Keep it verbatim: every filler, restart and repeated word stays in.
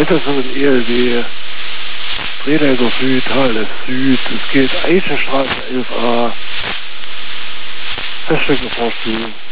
weiterführenden E L W, Drehleiter Süd, H L S Süd, es geht Eichenstraße elf a, Feststreckenvorspiel.